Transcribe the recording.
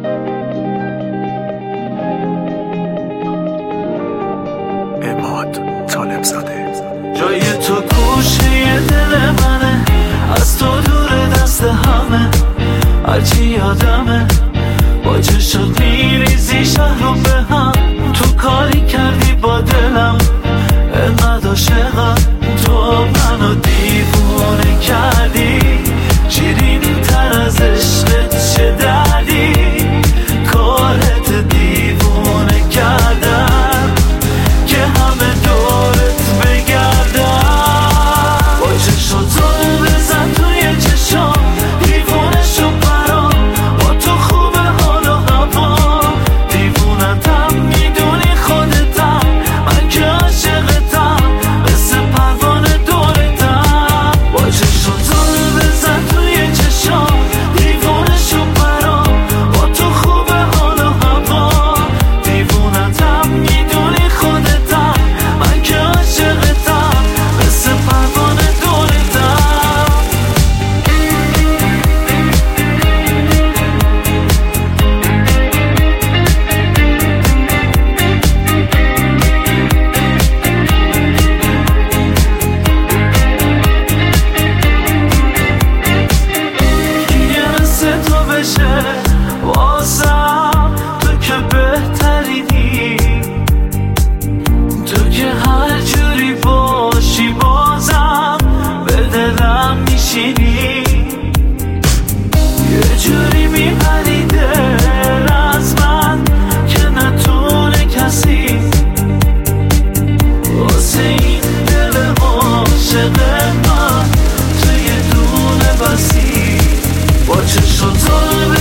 عماد طالب زاده. جای تو گوشه دل منه، از تو دور دست همه، هرچی یادمه با چشات میریزی شهر رو به هم. تو کاری کردی با دلم انقدر عاشقم، تو منو دیوونه کردی، شیرینی تر از عشقت چه دردی، کارت دیوونه کردم که همه دورت بگردم. با چشاتو بزن توی چشام، دیوونه شو برام، با تو خوبه حال و هوا، دیوونتم میدونی خودتم، من که عاشقتم مثل پروانه دورتم. با چشاتو بزن توی چشام، دیوونه شو برام، با تو خوبه حال و هوا، دیوونتم میدونی خودتم، من که عاشقتم مثل پروانه دورتم. یه مثل تو بشه واسم، تو که بهترینی، تو که هر جوری باشی بازم به دلم میشینی. یه جوری میپری دل از من که نتونه کسی واسه این دل عاشق من تو یه دونه بسی. با چشاتو